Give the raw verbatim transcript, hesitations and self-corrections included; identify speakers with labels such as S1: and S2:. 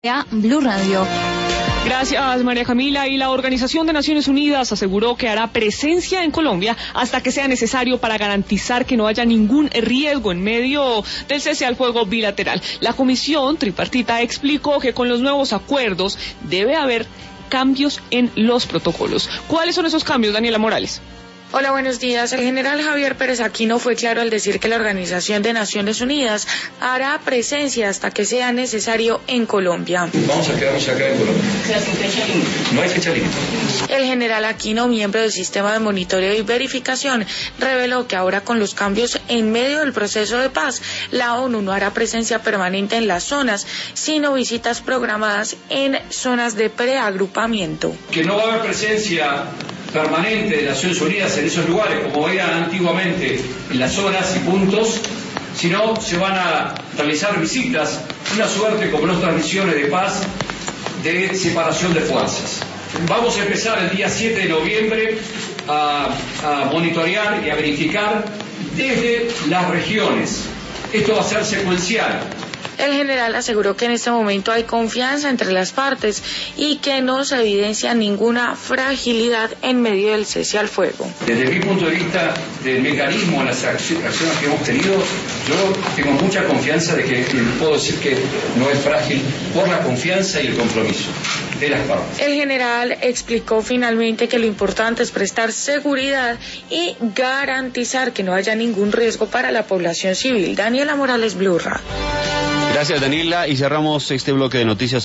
S1: Blue Radio.
S2: Gracias, María Camila. Y la Organización de Naciones Unidas aseguró que hará presencia en Colombia hasta que sea necesario para garantizar que no haya ningún riesgo en medio del cese al fuego bilateral. La comisión tripartita explicó que con los nuevos acuerdos debe haber cambios en los protocolos. ¿Cuáles son esos cambios, Daniela Morales?
S3: Hola, buenos días. El general Javier Pérez Aquino fue claro al decir que la Organización de Naciones Unidas hará presencia hasta que sea necesario en Colombia.
S4: Vamos a quedarnos acá en Colombia. No hay fecha límite.
S3: El general Aquino, miembro del sistema de monitoreo y verificación, reveló que ahora con los cambios en medio del proceso de paz, la ONU no hará presencia permanente en las zonas, sino visitas programadas en zonas de preagrupamiento.
S4: Que no va a haber presencia permanente de Naciones Unidas en esos lugares, como era antiguamente en las zonas y puntos, sino se van a realizar visitas, una suerte como en otras misiones de paz, de separación de fuerzas. Vamos a empezar el día siete de noviembre a, a monitorear y a verificar desde las regiones. Esto va a ser secuencial.
S3: El general aseguró que en este momento hay confianza entre las partes y que no se evidencia ninguna fragilidad en medio del cese al fuego.
S4: Desde mi punto de vista del mecanismo, las acciones que hemos tenido, yo tengo mucha confianza de que puedo decir que no es frágil por la confianza y el compromiso de las partes.
S3: El general explicó finalmente que lo importante es prestar seguridad y garantizar que no haya ningún riesgo para la población civil. Daniela Morales, Blue Radio.
S5: Gracias, Daniela, y cerramos este bloque de noticias.